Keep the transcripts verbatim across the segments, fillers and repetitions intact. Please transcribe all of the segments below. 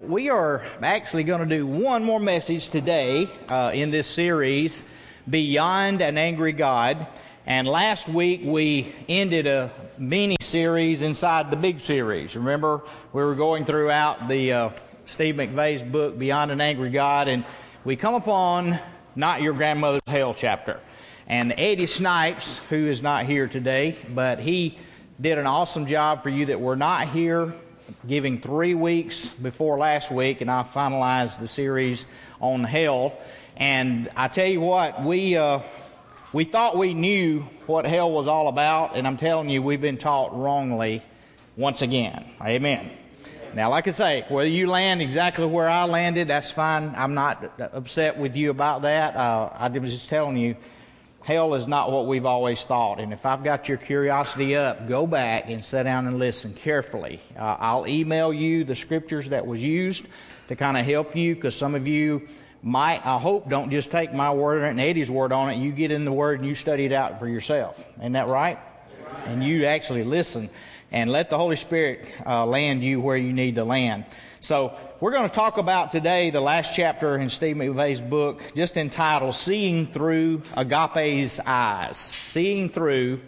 We are actually going to do one more message today uh, in this series, Beyond an Angry God. And last week we ended a mini-series inside the big series. Remember, we were going throughout the uh, Steve McVeigh's book, Beyond an Angry God, and we come upon Not Your Grandmother's Hell chapter. And Eddie Snipes, who is not here today, but he did an awesome job for you that were not here, giving three weeks before last week, and I finalized the series on hell. And I tell you what, we uh, we thought we knew what hell was all about, and I'm telling you, we've been taught wrongly once again. Amen. Now, like I say, whether you land exactly where I landed, that's fine. I'm not upset with you about that. Uh, I was just telling you, hell is not what we've always thought. And if I've got your curiosity up, go back and sit down and listen carefully. Uh, I'll email you the scriptures that was used to kind of help you, because some of you might, I hope, don't just take my word and Eddie's word on it. You get in the word and you study it out for yourself. Isn't that right? And you actually listen and let the Holy Spirit uh, land you where you need to land. So we're going to talk about today the last chapter in Steve McVeigh's book, just entitled Seeing Through Agape's Eyes. Seeing Through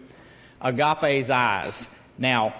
Agape's Eyes. Now,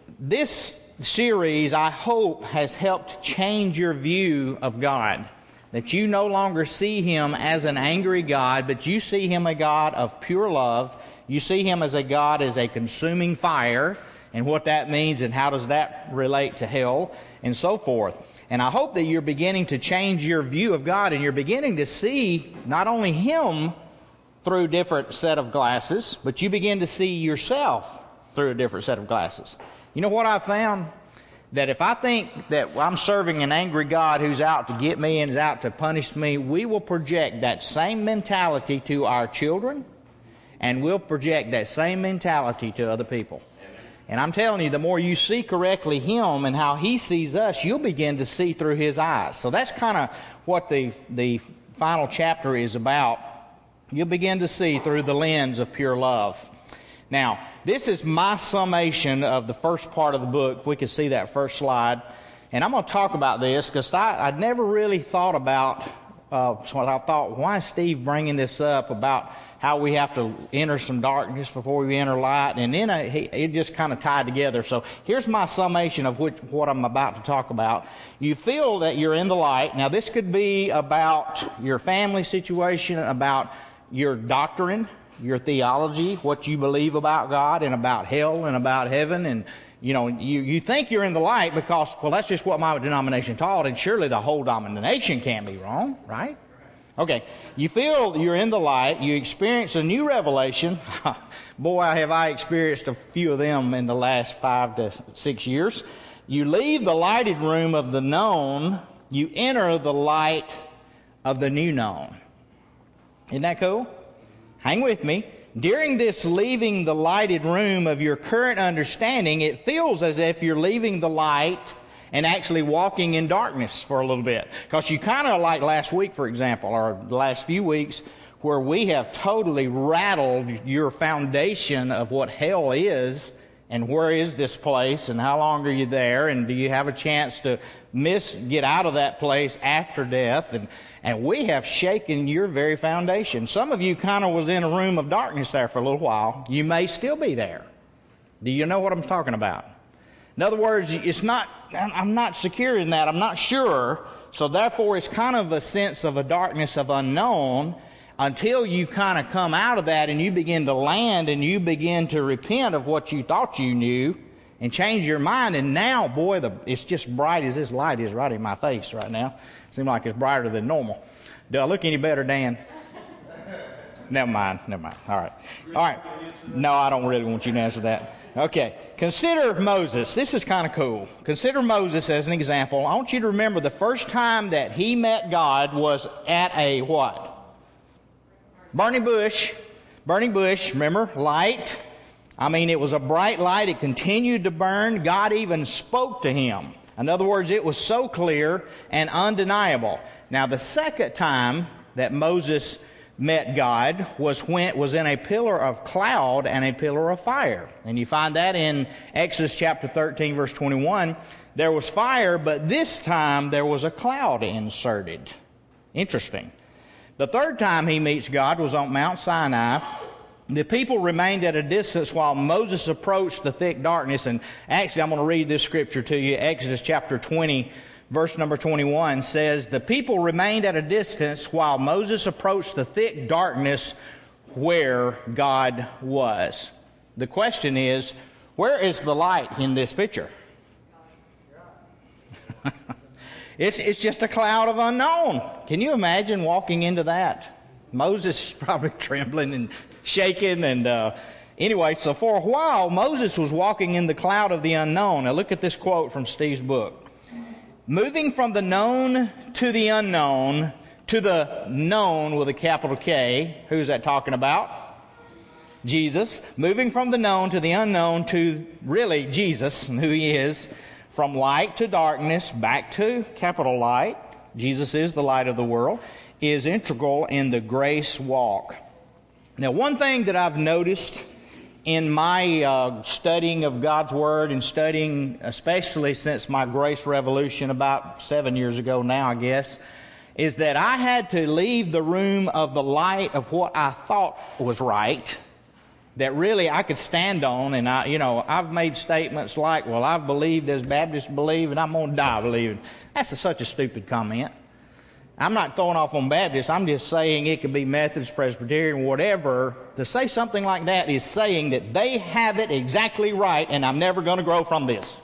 this series, I hope, has helped change your view of God. That you no longer see Him as an angry God, but you see Him a God of pure love. You see Him as a God as a consuming fire, and what that means and how does that relate to hell, and so forth. And I hope that you're beginning to change your view of God, and you're beginning to see not only Him through a different set of glasses, but you begin to see yourself through a different set of glasses. You know what I found? That if I think that I'm serving an angry God who's out to get me and is out to punish me, we will project that same mentality to our children, and we'll project that same mentality to other people. And I'm telling you, the more you see correctly Him and how He sees us, you'll begin to see through His eyes. So that's kind of what the, the final chapter is about. You'll begin to see through the lens of pure love. Now, this is my summation of the first part of the book, if we could see that first slide. And I'm going to talk about this because I'd never really thought about, uh, what I thought, why is Steve bringing this up about how we have to enter some darkness before we enter light, and then I, he, it just kind of tied together. So here's my summation of which, what I'm about to talk about. You feel that you're in the light. Now this could be about your family situation, about your doctrine, your theology, what you believe about God and about hell and about heaven, and you know, you, you think you're in the light because, well, that's just what my denomination taught, and surely the whole denomination can't be wrong, right? Okay, you feel you're in the light, you experience a new revelation. Boy, have I experienced a few of them in the last five to six years. You leave the lighted room of the known, you enter the light of the new known. Isn't that cool? Hang with me. During this leaving the lighted room of your current understanding, it feels as if you're leaving the light and actually walking in darkness for a little bit. Because you kind of, like last week, for example, or the last few weeks, where we have totally rattled your foundation of what hell is, and where is this place, and how long are you there, and do you have a chance to miss, get out of that place after death, and, and we have shaken your very foundation. Some of you kind of was in a room of darkness there for a little while. You may still be there. Do you know what I'm talking about? In other words, it's not, I'm not secure in that. I'm not sure. So therefore, it's kind of a sense of a darkness of unknown until you kind of come out of that and you begin to land and you begin to repent of what you thought you knew and change your mind. And now, boy, the, it's just bright as this light is right in my face right now. Seems like it's brighter than normal. Do I look any better, Dan? Never mind. Never mind. All right. All right. No, I don't really want you to answer that. Okay, consider Moses. This is kind of cool. Consider Moses as an example. I want you to remember the first time that he met God was at a what? Burning bush. Burning bush, remember? Light. I mean, it was a bright light. It continued to burn. God even spoke to him. In other words, it was so clear and undeniable. Now, the second time that Moses met God was when was in a pillar of cloud and a pillar of fire. And you find that in Exodus chapter thirteen, verse twenty-one. there was fire, but this time there was a cloud inserted. Interesting. The third time he meets God was on Mount Sinai. The people remained at a distance while Moses approached the thick darkness. And actually, I'm going to read this scripture to you. Exodus chapter twenty, verse number twenty-one says, "The people remained at a distance while Moses approached the thick darkness where God was." The question is, where is the light in this picture? It's, it's just a cloud of unknown. Can you imagine walking into that? Moses is probably trembling and shaking. And uh, anyway, so for a while, Moses was walking in the cloud of the unknown. Now look at this quote from Steve's book. "Moving from the known to the unknown to the known with a capital K." Who's that talking about? Jesus. Moving from the known to the unknown to really Jesus and who he is. From light to darkness, back to capital light, Jesus is the light of the world, is integral in the grace walk. Now, one thing that I've noticed in my uh, studying of God's Word and studying, especially since my Grace Revolution about seven years ago now, I guess, is that I had to leave the room of the light of what I thought was right, that really I could stand on. And I, you know, I've made statements like, well, I've believed as Baptists believe and I'm going to die believing. That's a, such a stupid comment. I'm not throwing off on Baptists. I'm just saying it could be Methodist, Presbyterian, whatever. To say something like that is saying that they have it exactly right and I'm never going to grow from this.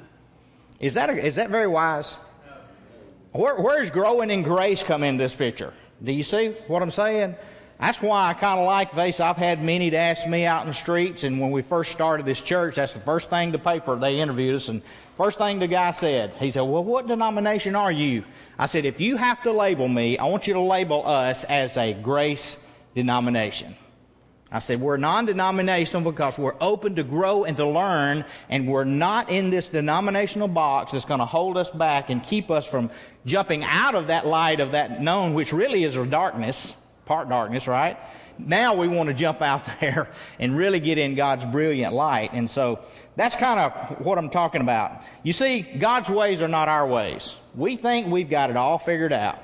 Is that, a, is that very wise? Where, where's growing in grace come into this picture? Do you see what I'm saying? That's why I kind of like this. I've had many to ask me out in the streets, and when we first started this church, that's the first thing the paper, they interviewed us, and first thing the guy said, he said, "Well, what denomination are you?" I said, "If you have to label me, I want you to label us as a grace denomination." I said, "We're non-denominational because we're open to grow and to learn, and we're not in this denominational box that's going to hold us back and keep us from jumping out of that light of that known, which really is a darkness, part darkness, right? Now we want to jump out there and really get in God's brilliant light." And so that's kind of what I'm talking about. You see, God's ways are not our ways. We think we've got it all figured out.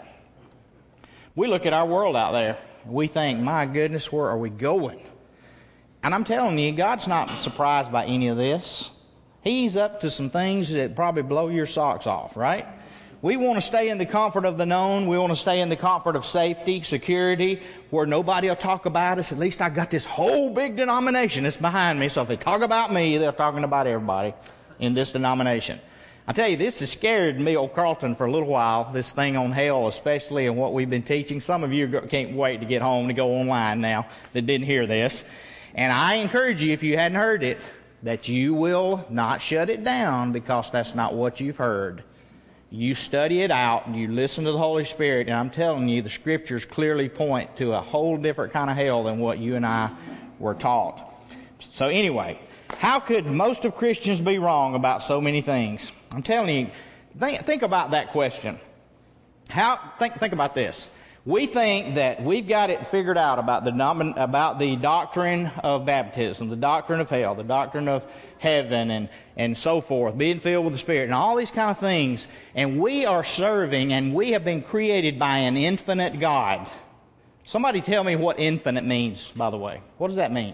We look at our world out there. We think, my goodness, where are we going? And I'm telling you, God's not surprised by any of this. He's up to some things that probably blow your socks off, right? We want to stay in the comfort of the known. We want to stay in the comfort of safety, security, where nobody will talk about us. At least I got this whole big denomination that's behind me. So if they talk about me, they're talking about everybody in this denomination. I tell you, this has scared me, old Carlton, for a little while, this thing on hell, especially and what we've been teaching. Some of you can't wait to get home to go online now that didn't hear this. And I encourage you, if you hadn't heard it, that you will not shut it down because that's not what you've heard. You study it out and you listen to the Holy Spirit, and I'm telling you, the Scriptures clearly point to a whole different kind of hell than what you and I were taught. So anyway, how could most of Christians be wrong about so many things? I'm telling you, think, think about that question. How think think about this. We think that we've got it figured out about the about the doctrine of baptism, the doctrine of hell, the doctrine of heaven, and, and so forth, being filled with the Spirit, and all these kind of things. And we are serving, and we have been created by an infinite God. Somebody tell me what infinite means, by the way. What does that mean?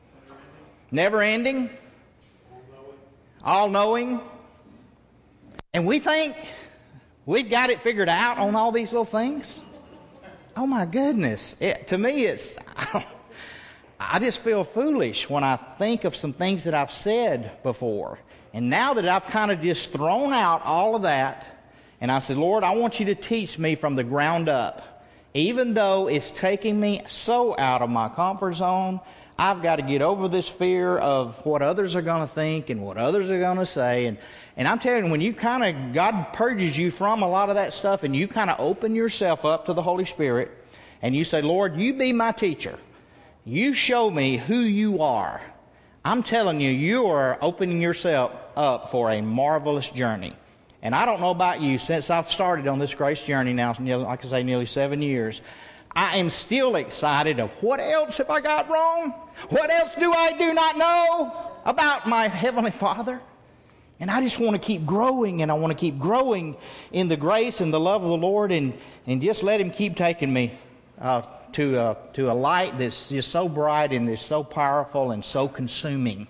Never ending? All-knowing? And we think we've got it figured out on all these little things? Oh my goodness. It, to me, it's, I, don't, I just feel foolish when I think of some things that I've said before. And now that I've kind of just thrown out all of that, and I said, Lord, I want you to teach me from the ground up. Even though it's taking me so out of my comfort zone, I've got to get over this fear of what others are going to think and what others are going to say. And, and I'm telling you, when you kind of, God purges you from a lot of that stuff and you kind of open yourself up to the Holy Spirit and you say, Lord, you be my teacher. You show me who you are. I'm telling you, you are opening yourself up for a marvelous journey. And I don't know about you, since I've started on this grace journey now, like I say, nearly seven years, I am still excited of what else have I got wrong? What else do I do not know about my Heavenly Father? And I just want to keep growing, and I want to keep growing in the grace and the love of the Lord, and, and just let Him keep taking me uh, to, uh, to a light that's just so bright and is so powerful and so consuming.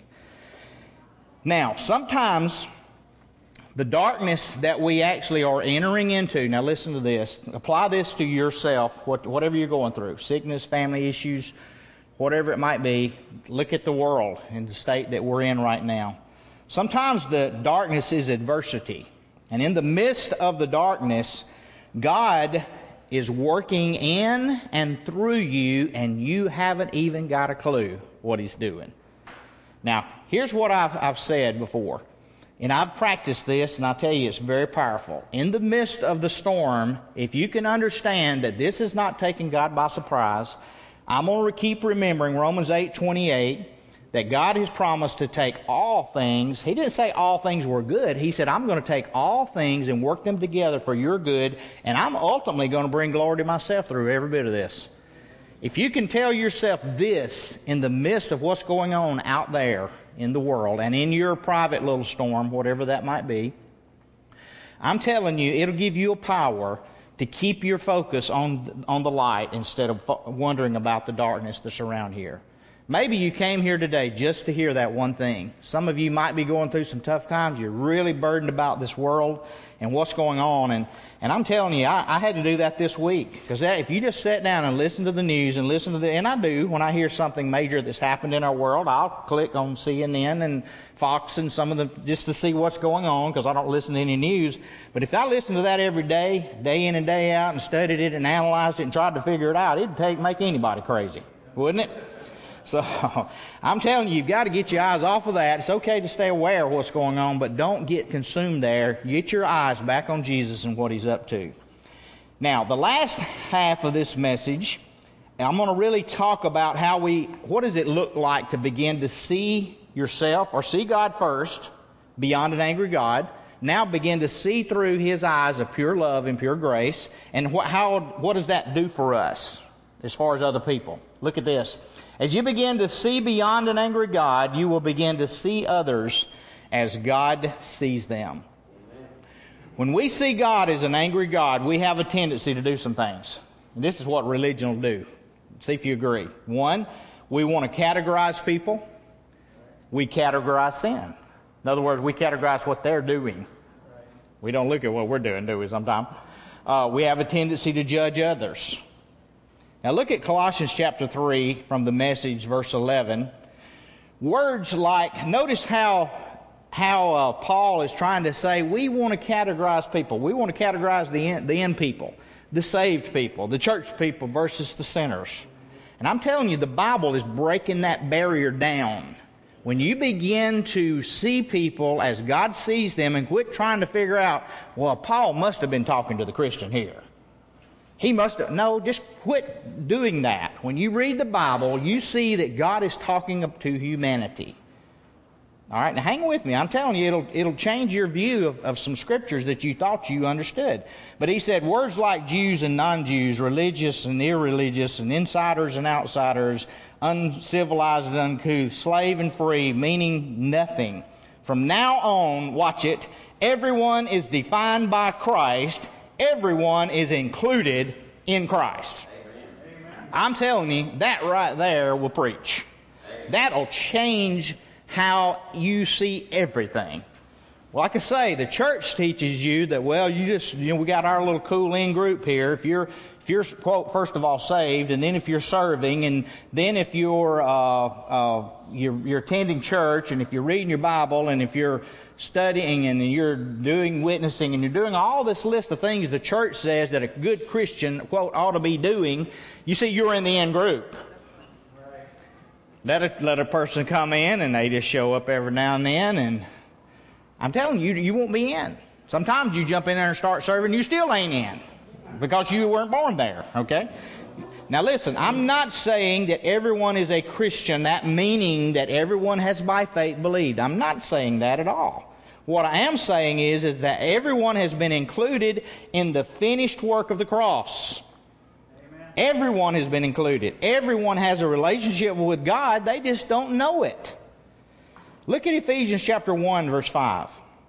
Now, sometimes the darkness that we actually are entering into, now listen to this, apply this to yourself, what, whatever you're going through, sickness, family issues, whatever it might be. Look at the world and the state that we're in right now. Sometimes the darkness is adversity. And in the midst of the darkness, God is working in and through you, and you haven't even got a clue what He's doing. Now, here's what I've, I've said before. And I've practiced this, and I tell you, it's very powerful. In the midst of the storm, if you can understand that this is not taking God by surprise, I'm going to keep remembering Romans eight twenty-eight, that God has promised to take all things. He didn't say all things were good. He said, I'm going to take all things and work them together for your good, and I'm ultimately going to bring glory to myself through every bit of this. If you can tell yourself this in the midst of what's going on out there in the world and in your private little storm, whatever that might be, I'm telling you, it'll give you a power to keep your focus on, on the light instead of wondering about the darkness that's around here. Maybe you came here today just to hear that one thing. Some of you might be going through some tough times. You're really burdened about this world and what's going on. And, and I'm telling you, I, I had to do that this week. Because if you just sit down and listen to the news and listen to the... And I do, when I hear something major that's happened in our world, I'll click on C N N and Fox and some of the... just to see what's going on, because I don't listen to any news. But if I listened to that every day, day in and day out, and studied it and analyzed it and tried to figure it out, it'd take, make anybody crazy, wouldn't it? So, I'm telling you, you've got to get your eyes off of that. It's okay to stay aware of what's going on, but don't get consumed there. Get your eyes back on Jesus and what He's up to. Now, the last half of this message, I'm going to really talk about how we, what does it look like to begin to see yourself, or see God first, beyond an angry God. Now begin to see through His eyes of pure love and pure grace. And what, how, what does that do for us as far as other people? Look at this. As you begin to see beyond an angry God, you will begin to see others as God sees them. When we see God as an angry God, we have a tendency to do some things. And this is what religion will do. See if you agree. One, we want to categorize people. We categorize sin. In other words, we categorize what they're doing. We don't look at what we're doing, do we, sometimes? Uh, we have a tendency to judge others. Now look at Colossians chapter three from the Message, verse eleven. Words like, notice how, how uh, Paul is trying to say, we want to categorize people. We want to categorize the end, the end people, the saved people, the church people versus the sinners. And I'm telling you, the Bible is breaking that barrier down. When you begin to see people as God sees them and quit trying to figure out, well, Paul must have been talking to the Christian here. He must have, no, just quit doing that. When you read the Bible, you see that God is talking up to humanity. All right, now hang with me. I'm telling you, it'll, it'll change your view of, of some scriptures that you thought you understood. But he said words like Jews and non-Jews, religious and irreligious, and insiders and outsiders, uncivilized and uncouth, slave and free, meaning nothing. From now on, watch it, everyone is defined by Christ. Everyone is included in Christ. Amen. I'm telling you, that right there will preach. Amen. That'll change how you see everything. Well, like I say, the church teaches you that, well, you just, you know, we got our little cool in group here. If you're, if you're, quote, first of all saved, and then if you're serving, and then if you're, uh, uh, you're, you're attending church, and if you're reading your Bible, and if you're studying, and you're doing witnessing, and you're doing all this list of things the church says that a good Christian, quote, ought to be doing, you see, you're in the in group. Let a, let a person come in, and they just show up every now and then, and I'm telling you, you won't be in. Sometimes you jump in there and start serving, you still ain't in, because you weren't born there, okay? Now listen, I'm not saying that everyone is a Christian, that meaning that everyone has by faith believed. I'm not saying that at all. What I am saying is, is that everyone has been included in the finished work of the cross. Amen. Everyone has been included. Everyone has a relationship with God. They just don't know it. Look at Ephesians chapter one, verse five.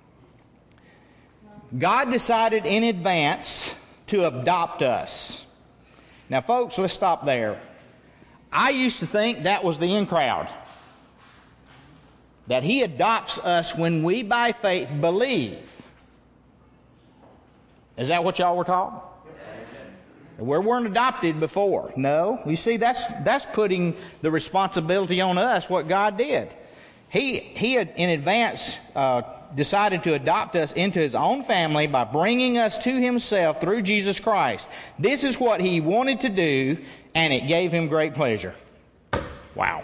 God decided in advance to adopt us. Now, folks, let's stop there. I used to think that was the in crowd. That He adopts us when we, by faith, believe. Is that what y'all were taught? We weren't adopted before. No. You see, that's that's putting the responsibility on us, what God did. He, he had in advance uh, decided to adopt us into His own family by bringing us to Himself through Jesus Christ. This is what He wanted to do, and it gave Him great pleasure. Wow.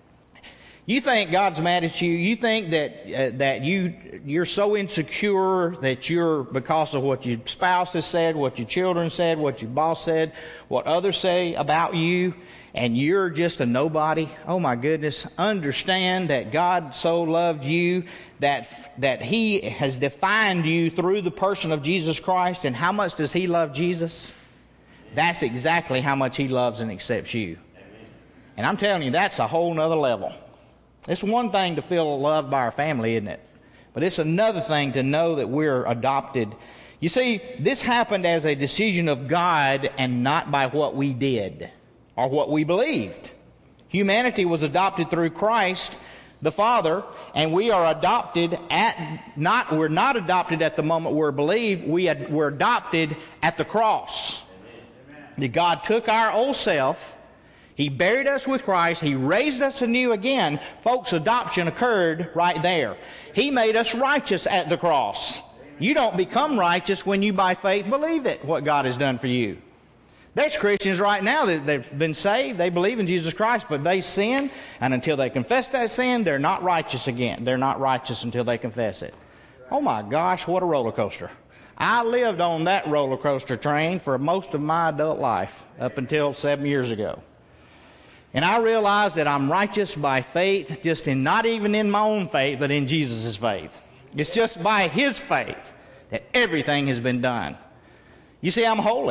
You think God's mad at you. You think that uh, that you you're so insecure that you're, because of what your spouse has said, what your children said, what your boss said, what others say about you, and you're just a nobody. Oh my goodness! Understand that God so loved you that that He has defined you through the person of Jesus Christ. And how much does He love Jesus? That's exactly how much He loves and accepts you. And I'm telling you, that's a whole nother level. It's one thing to feel loved by our family, isn't it? But it's another thing to know that we're adopted. You see, this happened as a decision of God and not by what we did or what we believed. Humanity was adopted through Christ, the Father, and we are adopted at, not, we're not adopted at the moment we're believed, we ad, we're adopted at the cross. That God took our old self, He buried us with Christ. He raised us anew again. Folks, adoption occurred right there. He made us righteous at the cross. You don't become righteous when you by faith believe it, what God has done for you. There's Christians right now that they've been saved. They believe in Jesus Christ, but they sin. And until they confess that sin, they're not righteous again. They're not righteous until they confess it. Oh my gosh, what a roller coaster. I lived on that roller coaster train for most of my adult life up until seven years ago. And I realized that I'm righteous by faith, just in not even in my own faith, but in Jesus' faith. It's just by His faith that everything has been done. You see, I'm holy.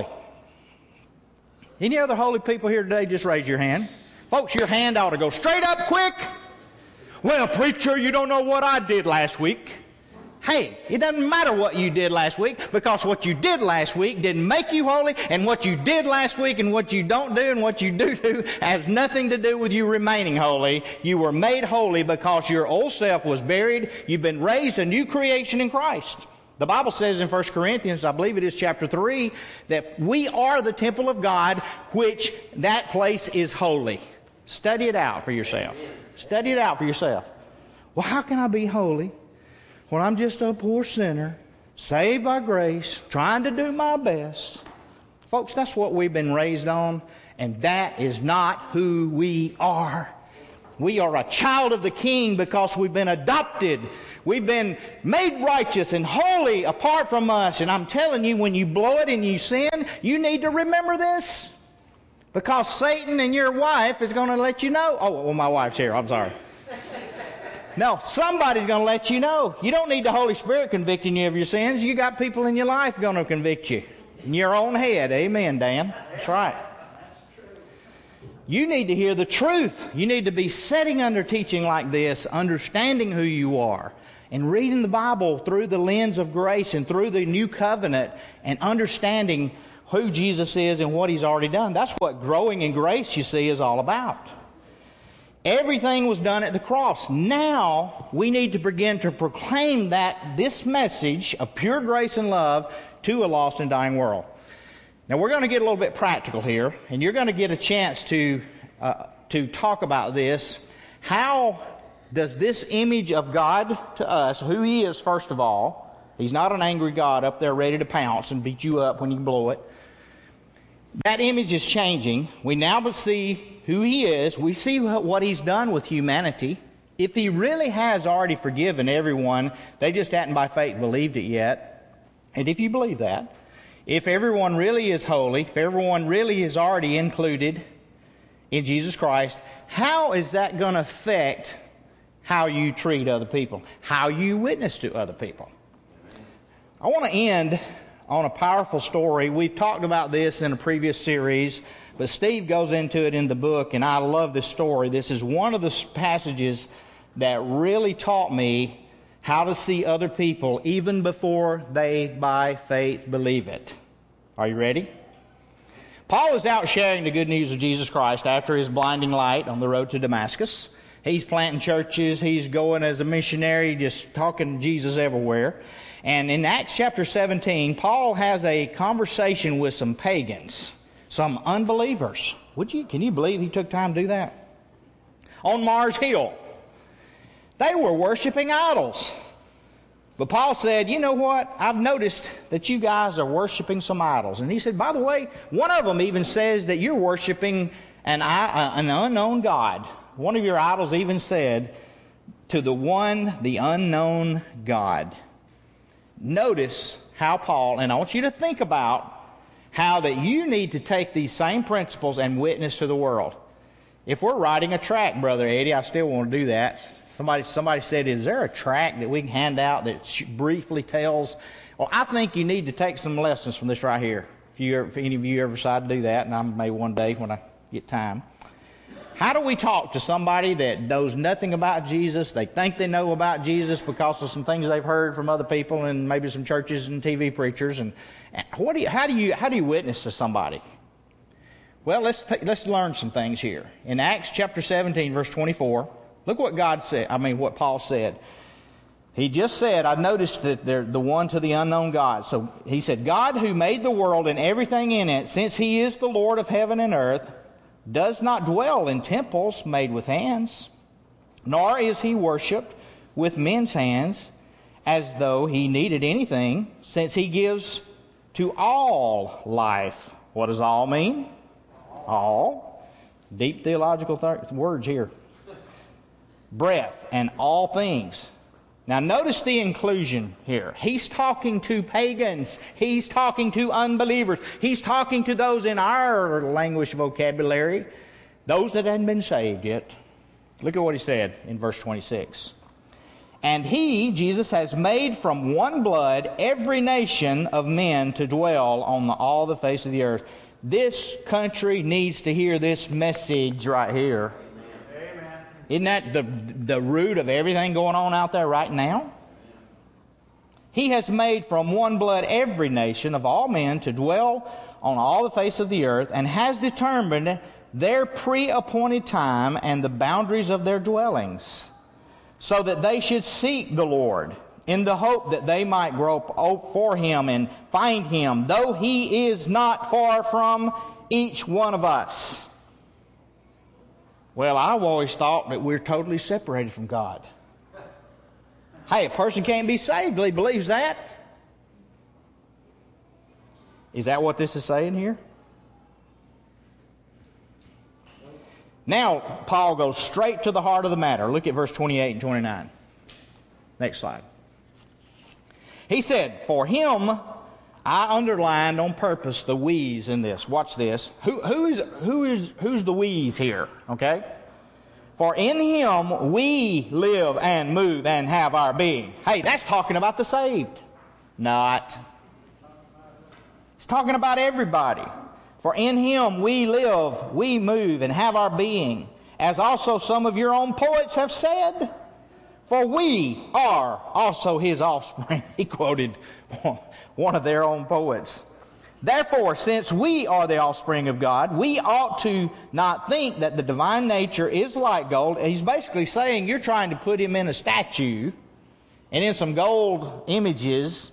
Any other holy people here today, just raise your hand. Folks, your hand ought to go straight up quick. Well, preacher, you don't know what I did last week. Hey, it doesn't matter what you did last week, because what you did last week didn't make you holy, and what you did last week and what you don't do and what you do do has nothing to do with you remaining holy. You were made holy because your old self was buried. You've been raised a new creation in Christ. The Bible says in First Corinthians, I believe it is chapter three, that we are the temple of God, which that place is holy. Study it out for yourself. Study it out for yourself. Well, how can I be holy when I'm just a poor sinner, saved by grace, trying to do my best? Folks, that's what we've been raised on, and that is not who we are. We are a child of the King because we've been adopted. We've been made righteous and holy apart from us. And I'm telling you, when you blow it and you sin, you need to remember this, because Satan and your wife is going to let you know. Oh, well, my wife's here. I'm sorry. No, somebody's going to let you know. You don't need the Holy Spirit convicting you of your sins. You got people in your life going to convict you. In your own head. Amen, Dan. That's right. You need to hear the truth. You need to be sitting under teaching like this, understanding who you are, and reading the Bible through the lens of grace and through the new covenant, and understanding who Jesus is and what He's already done. That's what growing in grace, you see, is all about. Everything was done at the cross. Now we need to begin to proclaim that this message of pure grace and love to a lost and dying world. Now we're going to get a little bit practical here, and you're going to get a chance to uh, to talk about this. How does this image of God to us, who He is first of all, He's not an angry God up there ready to pounce and beat you up when you blow it. That image is changing. We now see who He is. We see what He's done with humanity. If He really has already forgiven everyone, they just hadn't by faith believed it yet. And if you believe that, if everyone really is holy, if everyone really is already included in Jesus Christ, how is that going to affect how you treat other people, how you witness to other people? I want to end on a powerful story. We've talked about this in a previous series, but Steve goes into it in the book, and I love this story. This is one of the passages that really taught me how to see other people even before they, by faith, believe it. Are you ready? Paul is out sharing the good news of Jesus Christ after his blinding light on the road to Damascus. He's planting churches. He's going as a missionary, just talking Jesus everywhere. And in Acts chapter seventeen, Paul has a conversation with some pagans, some unbelievers. Would you? Can you believe he took time to do that? On Mars Hill. They were worshiping idols. But Paul said, you know what? I've noticed that you guys are worshiping some idols. And he said, by the way, one of them even says that you're worshiping an, an unknown God. One of your idols even said, to the one, the unknown God. Notice how Paul, and I want you to think about how that you need to take these same principles and witness to the world. If we're writing a tract, Brother Eddie, I still want to do that. Somebody, somebody said, is there a tract that we can hand out that briefly tells? Well, I think you need to take some lessons from this right here. If, you, if any of you ever decide to do that, and I may one day when I get time. How do we talk to somebody that knows nothing about Jesus? They think they know about Jesus because of some things they've heard from other people and maybe some churches and T V preachers. And what do you, how do you how do you witness to somebody? Well, let's t- let's learn some things here. In Acts chapter seventeen, verse twenty-four, look what God said. I mean, what Paul said. He just said, I noticed that they're the one to the unknown God. So he said, God who made the world and everything in it, since he is the Lord of heaven and earth, does not dwell in temples made with hands, nor is he worshipped with men's hands as though he needed anything, since he gives to all life. What does all mean? All. Deep theological th- words here. Breath and all things. Now notice the inclusion here. He's talking to pagans. He's talking to unbelievers. He's talking to those in our language vocabulary, those that hadn't been saved yet. Look at what he said in verse twenty-six. And he, Jesus, has made from one blood every nation of men to dwell on the, all the face of the earth. This country needs to hear this message right here. Isn't that the, the root of everything going on out there right now? He has made from one blood every nation of all men to dwell on all the face of the earth, and has determined their pre-appointed time and the boundaries of their dwellings, so that they should seek the Lord in the hope that they might grope for him and find him, though he is not far from each one of us. Well, I've always thought that we're totally separated from God. Hey, a person can't be saved till he believes that. Is that what this is saying here? Now, Paul goes straight to the heart of the matter. Look at verse twenty-eight and twenty-nine. Next slide. He said, for him, I underlined on purpose the we's in this. Watch this. Who, who is, who is, who's the we's here? Okay? For in him we live and move and have our being. Hey, that's talking about the saved. Not. It's talking about everybody. For in him we live, we move and have our being, as also some of your own poets have said. For we are also his offspring. He quoted one of their own poets. Therefore, since we are the offspring of God, we ought to not think that the divine nature is like gold. He's basically saying you're trying to put him in a statue and in some gold images.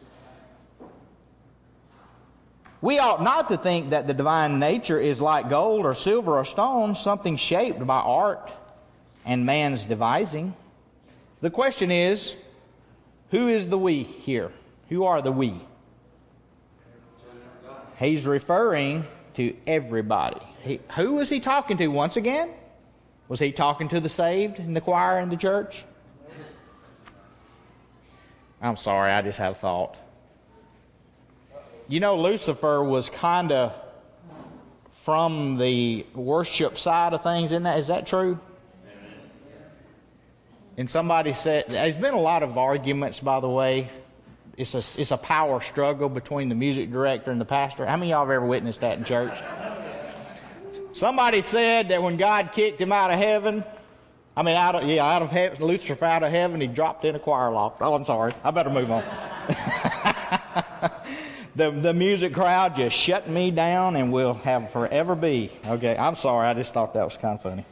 We ought not to think that the divine nature is like gold or silver or stone, something shaped by art and man's devising. The question is, who is the we here? Who are the we? He's referring to everybody. He, who was he talking to once again? Was he talking to the saved in the choir in the church? I'm sorry, I just had a thought. You know, Lucifer was kind of from the worship side of things, isn't that? Is that true? And somebody said, there's been a lot of arguments, by the way. It's a, it's a power struggle between the music director and the pastor. How many of y'all have ever witnessed that in church? Somebody said that when God kicked him out of heaven, I mean, out of, yeah, out of heaven, Lucifer out of heaven, he dropped in a choir loft. Oh, I'm sorry. I better move on. the, the music crowd just shut me down and will have forever be. Okay, I'm sorry. I just thought that was kind of funny.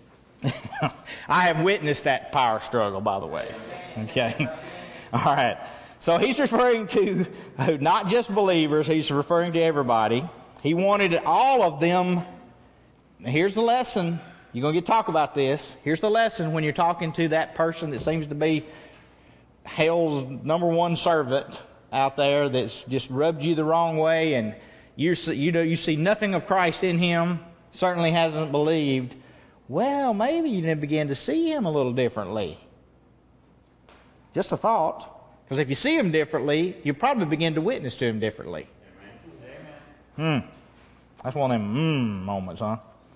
I have witnessed that power struggle, by the way. Okay. All right. So he's referring to not just believers. He's referring to everybody. He wanted all of them. Here's the lesson. You're going to get to talk about this. Here's the lesson when you're talking to that person that seems to be hell's number one servant out there that's just rubbed you the wrong way, and you you know you see nothing of Christ in him, certainly hasn't believed. Well, maybe you need to begin to see him a little differently. Just a thought. Because if you see him differently, you probably begin to witness to him differently. Amen. Hmm. That's one of them mmm moments, huh?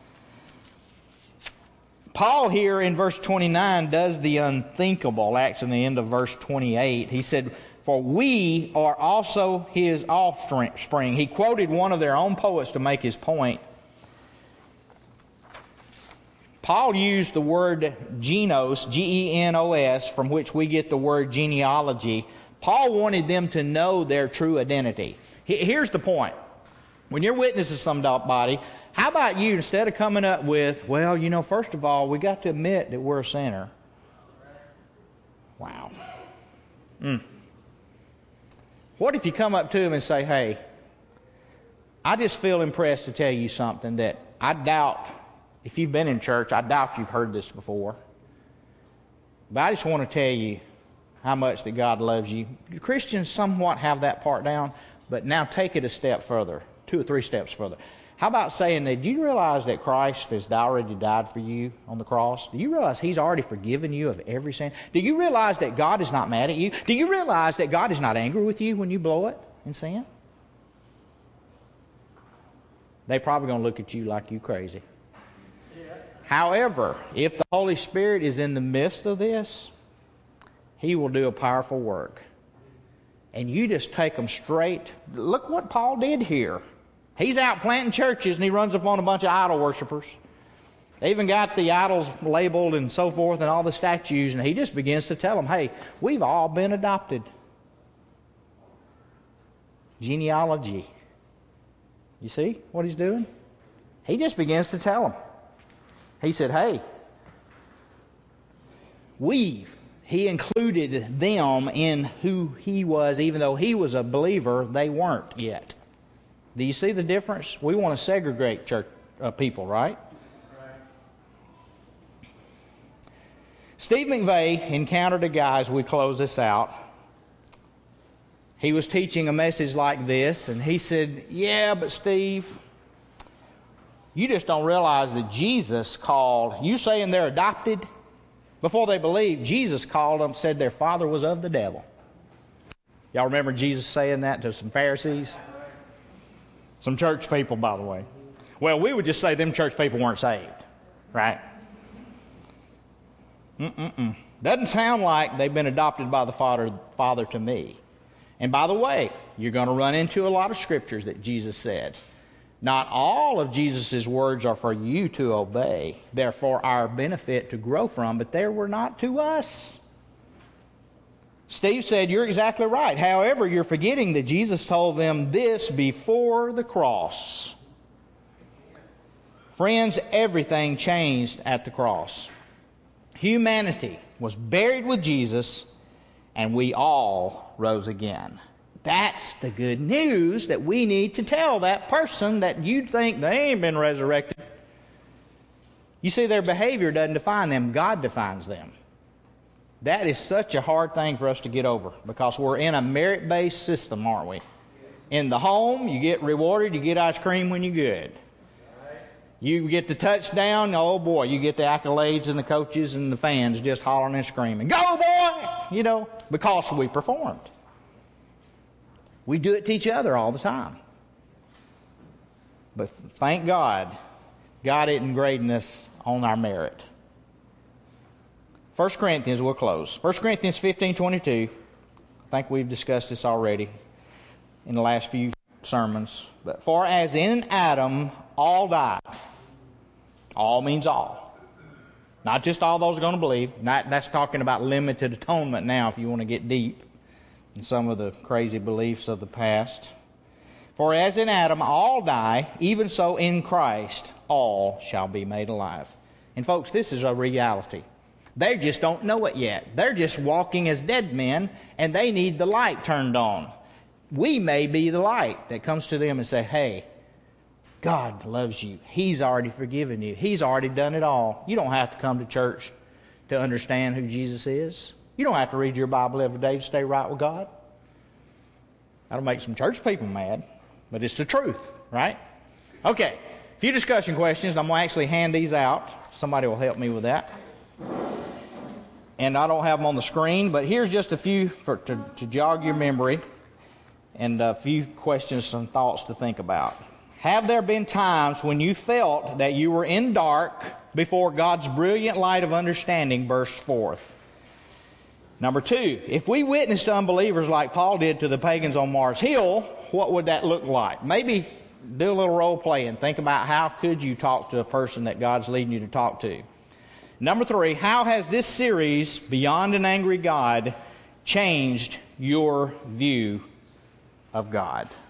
Paul here in verse twenty-nine does the unthinkable, actually, in the end of verse twenty-eight. He said, "For we are also his offspring." He quoted one of their own poets to make his point. Paul used the word genos, G E N O S, from which we get the word genealogy. Paul wanted them to know their true identity. Here's the point. When you're witnessing somebody, how about you, instead of coming up with, well, you know, first of all, we got to admit that we're a sinner. Wow. Mm. What if you come up to him and say, hey, I just feel impressed to tell you something that I doubt, if you've been in church, I doubt you've heard this before. But I just want to tell you how much that God loves you. Christians somewhat have that part down, but now take it a step further, two or three steps further. How about saying that, do you realize that Christ has already died for you on the cross? Do you realize he's already forgiven you of every sin? Do you realize that God is not mad at you? Do you realize that God is not angry with you when you blow it in sin? They're probably going to look at you like you crazy. However, if the Holy Spirit is in the midst of this, he will do a powerful work. And you just take them straight. Look what Paul did here. He's out planting churches and he runs upon a bunch of idol worshipers. They even got the idols labeled and so forth and all the statues, and he just begins to tell them, hey, we've all been adopted. Genealogy. You see what he's doing? He just begins to tell them. He said, hey, we've, he included them in who he was, even though he was a believer, they weren't yet. Do you see the difference? We want to segregate church uh, people, right? Right? Steve McVeigh encountered a guy, as we close this out. He was teaching a message like this, and he said, yeah, but Steve, you just don't realize that Jesus called, you saying they're adopted? Before they believed, Jesus called them, said their father was of the devil. Y'all remember Jesus saying that to some Pharisees? Some church people, by the way. Well, we would just say them church people weren't saved, right? Mm-mm-mm. Doesn't sound like they've been adopted by the Father, Father to me. And by the way, you're going to run into a lot of scriptures that Jesus said. Not all of Jesus' words are for you to obey. They're for our benefit to grow from, but they were not to us. Steve said, you're exactly right. However, you're forgetting that Jesus told them this before the cross. Friends, everything changed at the cross. Humanity was buried with Jesus, and we all rose again. That's the good news that we need to tell that person that you think they ain't been resurrected. You see, their behavior doesn't define them. God defines them. That is such a hard thing for us to get over because we're in a merit-based system, aren't we? In the home, you get rewarded, you get ice cream when you're good. You get the touchdown, oh boy, you get the accolades and the coaches and the fans just hollering and screaming, go boy! You know, because we performed. We do it to each other all the time. But thank God, God isn't grading us on our merit. First Corinthians, we'll close. First Corinthians fifteen twenty-two. I think we've discussed this already in the last few sermons. But for as in Adam all died. All means all. Not just all those are going to believe. Not, that's talking about limited atonement now if you want to get deep in some of the crazy beliefs of the past. For as in Adam all die, even so in Christ all shall be made alive. And folks, this is a reality. They just don't know it yet. They're just walking as dead men, and they need the light turned on. We may be the light that comes to them and say, hey, God loves you. He's already forgiven you. He's already done it all. You don't have to come to church to understand who Jesus is. You don't have to read your Bible every day to stay right with God. That'll make some church people mad, but it's the truth, right? Okay, a few discussion questions. I'm going to actually hand these out. Somebody will help me with that. And I don't have them on the screen, but here's just a few for, to, to jog your memory and a few questions and thoughts to think about. Have there been times when you felt that you were in dark before God's brilliant light of understanding burst forth? Number two, if we witnessed to unbelievers like Paul did to the pagans on Mars Hill, what would that look like? Maybe do a little role play and think about how could you talk to a person that God's leading you to talk to. Number three, how has this series, Beyond an Angry God, changed your view of God?